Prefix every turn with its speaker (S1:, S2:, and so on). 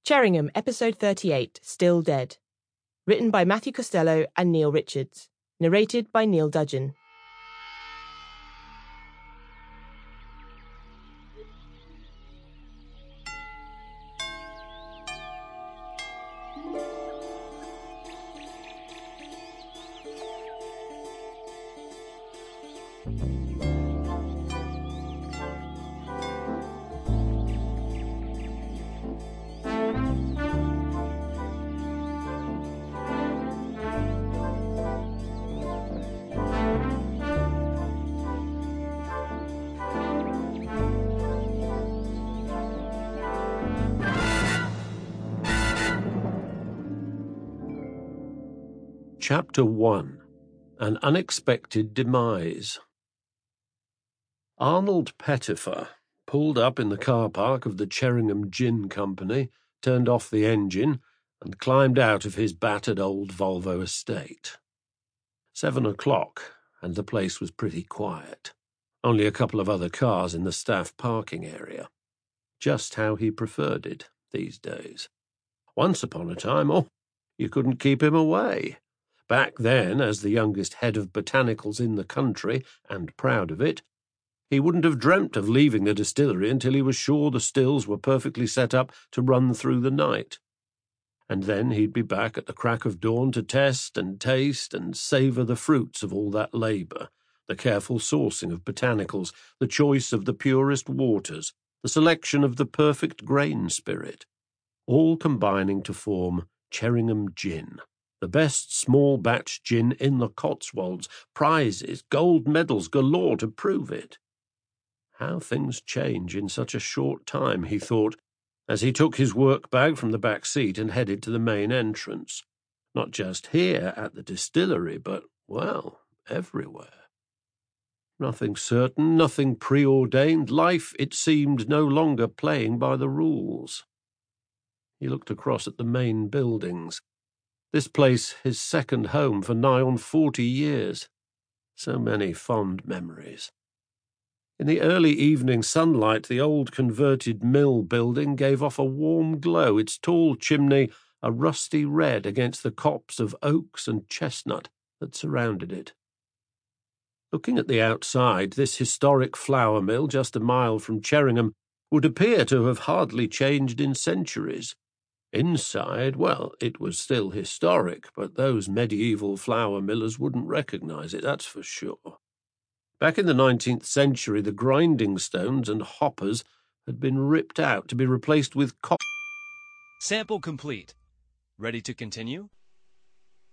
S1: Cheringham, Episode 38, Still Dead. Written by Matthew Costello and Neil Richards. Narrated by Neil Dudgeon.
S2: Chapter 1. An Unexpected Demise. Arnold Pettifer pulled up in the car park of the Cheringham Gin Company, turned off the engine, and climbed out of his battered old Volvo estate. 7 o'clock, and the place was pretty quiet. Only a couple of other cars in the staff parking area. Just how he preferred it these days. Once upon a time, you couldn't keep him away. Back then, as the youngest head of botanicals in the country, and proud of it, he wouldn't have dreamt of leaving the distillery until he was sure the stills were perfectly set up to run through the night. And then he'd be back at the crack of dawn to test and taste and savour the fruits of all that labour, the careful sourcing of botanicals, the choice of the purest waters, the selection of the perfect grain spirit, all combining to form Cheringham Gin. The best small-batch gin in the Cotswolds, prizes, gold medals galore to prove it. How things change in such a short time, he thought, as he took his work bag from the back seat and headed to the main entrance. Not just here at the distillery, but, well, everywhere. Nothing certain, nothing preordained, life, it seemed, no longer playing by the rules. He looked across at the main buildings. This place his second home for nigh on 40 years. So many fond memories. In the early evening sunlight, the old converted mill building gave off a warm glow, its tall chimney a rusty red against the copse of oaks and chestnut that surrounded it. Looking at the outside, this historic flour mill just a mile from Cheringham would appear to have hardly changed in centuries. Inside, well, it was still historic, but those medieval flour millers wouldn't recognize it, that's for sure. Back in the 19th century, the grinding stones and hoppers had been ripped out to be replaced with
S3: Sample complete. Ready to continue?